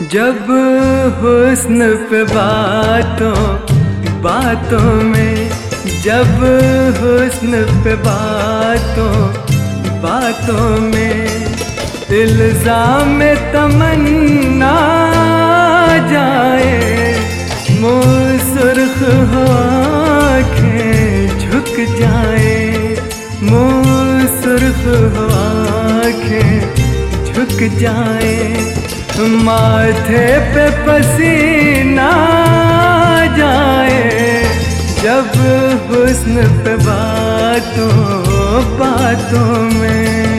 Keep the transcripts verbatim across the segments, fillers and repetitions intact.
जब हुस्न पे बातों बातों में, जब हुस्न पे बातों बातों में इल्जाम तमन्ना जाए, मुँह सुर्ख हो आँखें झुक जाए, मुँह सुर्ख हो आँखें झुक जाए, माथे पे पसीना जाए, जब हुस्न पे बातों बातों में।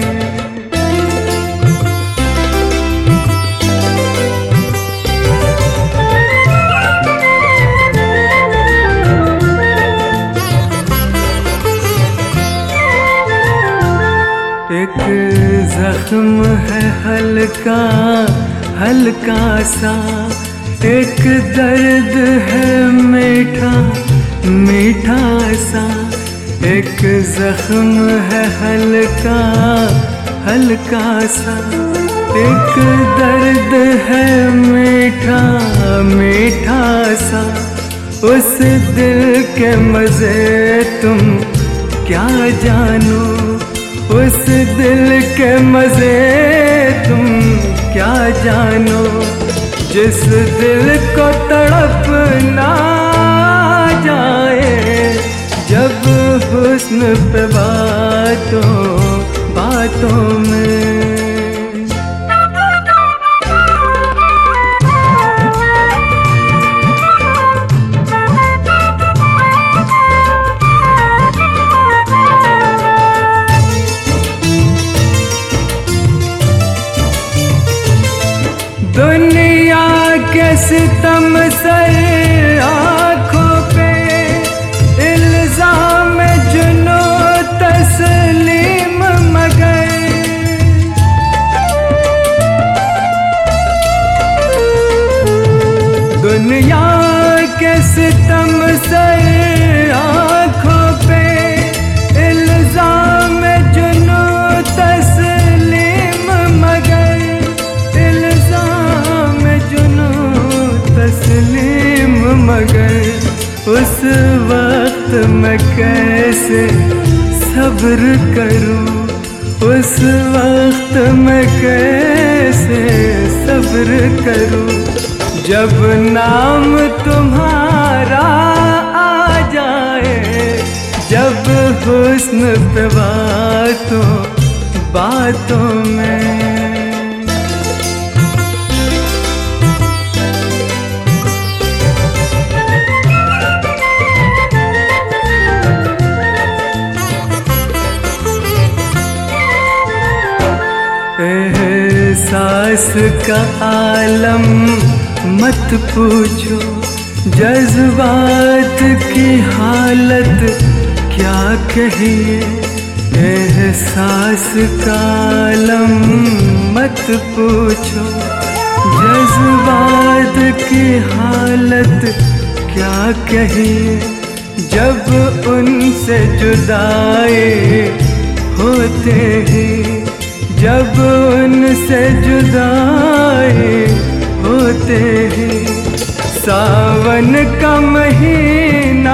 एक जख्म है हल्का हल्का सा, एक दर्द है मीठा मीठा सा, एक जख्म है हल्का हल्का सा, एक दर्द है मीठा मीठा सा, उस दिल के मजे तुम क्या जानो, उस दिल के मजे तुम क्या जानो, जिस दिल को तड़प ना जाए, जब हुस्न पे बातों बातों में। दुनिया के सितम सर आँखों पे इल्जाम जुनू तस्लीम मगर, दुनिया के सितम सर आँखों पे इल्जाम जुनू तस्लीम मगर, तस्लीम मगर, उस वक्त मैं कैसे सब्र करूं, उस वक्त मैं कैसे सब्र करूं, जब नाम तुम्हारा आ जाए, जब हुस्न पे बातों बातों में। एहसास का आलम मत पूछो, जज्बात की हालत क्या कहिए, एहसास का आलम मत पूछो, जज्बात की हालत क्या कहिए, जब उनसे जुदाई होते ही, जब उनसे जुदाई होते ही, सावन का महीना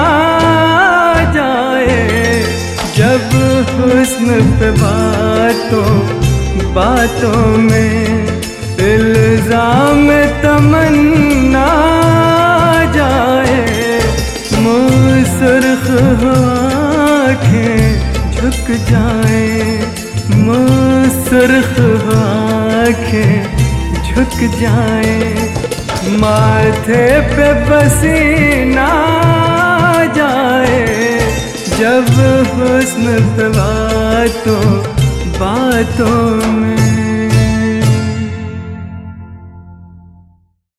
जाए, जब हुस्न पे बातों बातों में इल्जाम तमन्ना जाए, मुँह सुर्ख हो आँखें झुक जाए, मुँह सुर्ख हो आँखें झुक जाए, माथे पे पसीना जाए, जब हुस्न पे बातों बातों में।